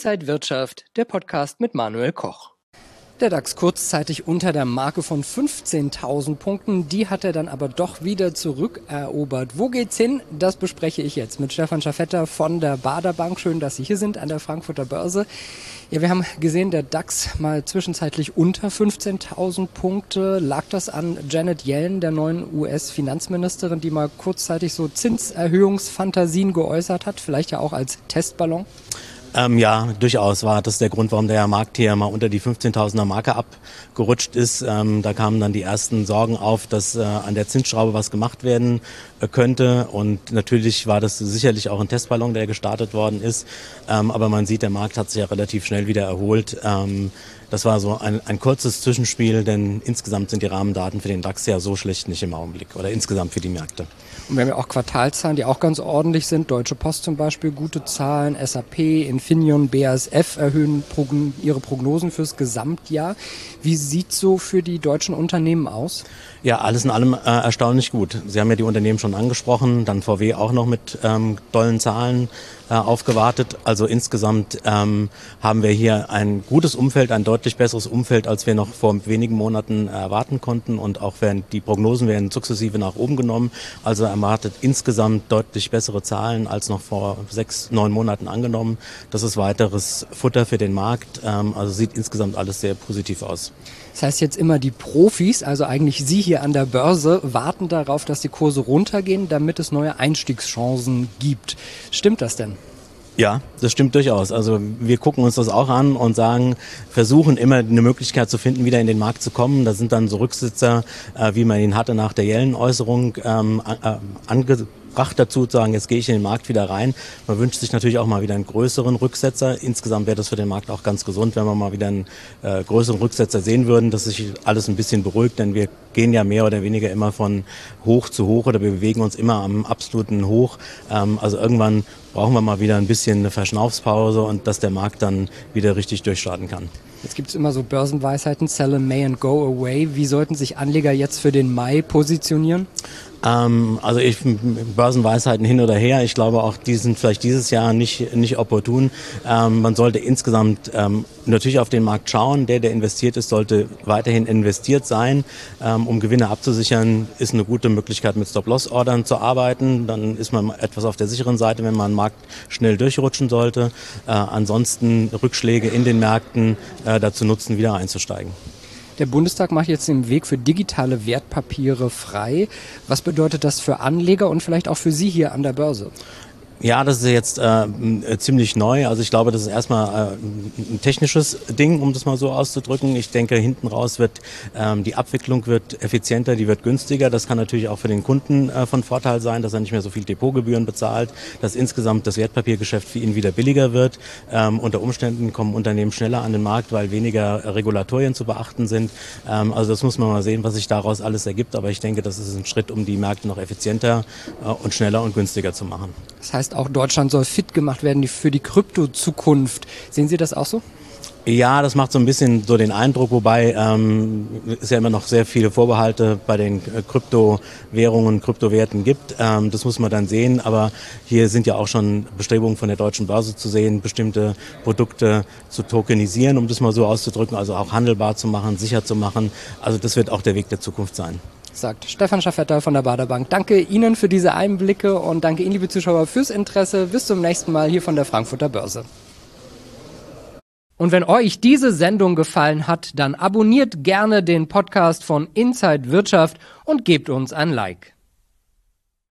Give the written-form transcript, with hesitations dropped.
Inside Wirtschaft, der Podcast mit Manuel Koch. Der DAX kurzzeitig unter der Marke von 15.000 Punkten, die hat er dann aber doch wieder zurückerobert. Wo geht's hin? Das bespreche ich jetzt mit Stefan Schaffetter von der Baader Bank. Schön, dass Sie hier sind an der Frankfurter Börse. Ja, wir haben gesehen, der DAX mal zwischenzeitlich unter 15.000 Punkte. Lag das an Janet Yellen, der neuen US-Finanzministerin, die mal kurzzeitig so Zinserhöhungsfantasien geäußert hat, vielleicht ja auch als Testballon? Ja, durchaus war das der Grund, warum der Markt hier mal unter die 15.000er Marke abgerutscht ist. Da kamen dann die ersten Sorgen auf, dass an der Zinsschraube was gemacht werden könnte. Und natürlich war das sicherlich auch ein Testballon, der gestartet worden ist. Aber man sieht, der Markt hat sich ja relativ schnell wieder erholt. Das war so ein kurzes Zwischenspiel, denn insgesamt sind die Rahmendaten für den DAX ja so schlecht nicht im Augenblick oder insgesamt für die Märkte. Und wir haben ja auch Quartalzahlen, die auch ganz ordentlich sind. Deutsche Post zum Beispiel, gute Zahlen, SAP, Infineon, BASF erhöhen ihre Prognosen fürs Gesamtjahr. Wie sieht so für die deutschen Unternehmen aus? Ja, alles in allem erstaunlich gut. Sie haben ja die Unternehmen schon angesprochen, dann VW auch noch mit tollen Zahlen aufgewartet. Also insgesamt haben wir hier ein gutes Umfeld, ein deutlich besseres Umfeld, als wir noch vor wenigen Monaten erwarten konnten. Und auch die Prognosen werden sukzessive nach oben genommen. Also erwartet insgesamt deutlich bessere Zahlen als noch vor 6-9 Monaten angenommen. Das ist weiteres Futter für den Markt. Also sieht insgesamt alles sehr positiv aus. Das heißt jetzt immer, die Profis, also eigentlich Sie hier an der Börse, warten darauf, dass die Kurse runtergehen, damit es neue Einstiegschancen gibt. Stimmt das denn? Ja, das stimmt durchaus. Also wir gucken uns das auch an und versuchen immer eine Möglichkeit zu finden, wieder in den Markt zu kommen. Da sind dann so Rücksitzer, wie man ihn hatte nach der Yellen-Äußerung, angebracht dazu, zu sagen, jetzt gehe ich in den Markt wieder rein. Man wünscht sich natürlich auch mal wieder einen größeren Rücksetzer. Insgesamt wäre das für den Markt auch ganz gesund, wenn wir mal wieder einen größeren Rücksetzer sehen würden, dass sich alles ein bisschen beruhigt, denn wir gehen ja mehr oder weniger immer von hoch zu hoch oder wir bewegen uns immer am absoluten Hoch. Also irgendwann brauchen wir mal wieder ein bisschen eine Verschnaufspause und dass der Markt dann wieder richtig durchstarten kann. Jetzt gibt es immer so Börsenweisheiten, sell in May and go away. Wie sollten sich Anleger jetzt für den Mai positionieren? Also Börsenweisheiten hin oder her. Ich glaube auch, die sind vielleicht dieses Jahr nicht opportun. Man sollte insgesamt natürlich auf den Markt schauen. Der investiert ist, sollte weiterhin investiert sein. Um Gewinne abzusichern, ist eine gute Möglichkeit, mit Stop-Loss-Ordern zu arbeiten. Dann ist man etwas auf der sicheren Seite, wenn man am Markt schnell durchrutschen sollte. Ansonsten Rückschläge in den Märkten dazu nutzen, wieder einzusteigen. Der Bundestag macht jetzt den Weg für digitale Wertpapiere frei. Was bedeutet das für Anleger und vielleicht auch für Sie hier an der Börse? Ja, das ist jetzt ziemlich neu. Also ich glaube, das ist erstmal ein technisches Ding, um das mal so auszudrücken. Ich denke, hinten raus wird die Abwicklung wird effizienter, die wird günstiger. Das kann natürlich auch für den Kunden von Vorteil sein, dass er nicht mehr so viel Depotgebühren bezahlt, dass insgesamt das Wertpapiergeschäft für ihn wieder billiger wird. Unter Umständen kommen Unternehmen schneller an den Markt, weil weniger Regulatorien zu beachten sind. Also das muss man mal sehen, was sich daraus alles ergibt. Aber ich denke, das ist ein Schritt, um die Märkte noch effizienter und schneller und günstiger zu machen. Das heißt, auch Deutschland soll fit gemacht werden für die Krypto-Zukunft. Sehen Sie das auch so? Ja, das macht so ein bisschen so den Eindruck, wobei es ja immer noch sehr viele Vorbehalte bei den Kryptowährungen, Kryptowerten gibt. Das muss man dann sehen, aber hier sind ja auch schon Bestrebungen von der deutschen Börse zu sehen, bestimmte Produkte zu tokenisieren, um das mal so auszudrücken, also auch handelbar zu machen, sicher zu machen. Also das wird auch der Weg der Zukunft sein. Sagt Stefan Schaffetter von der Baader Bank. Danke Ihnen für diese Einblicke und danke Ihnen, liebe Zuschauer, fürs Interesse. Bis zum nächsten Mal hier von der Frankfurter Börse. Und wenn euch diese Sendung gefallen hat, dann abonniert gerne den Podcast von Inside Wirtschaft und gebt uns ein Like.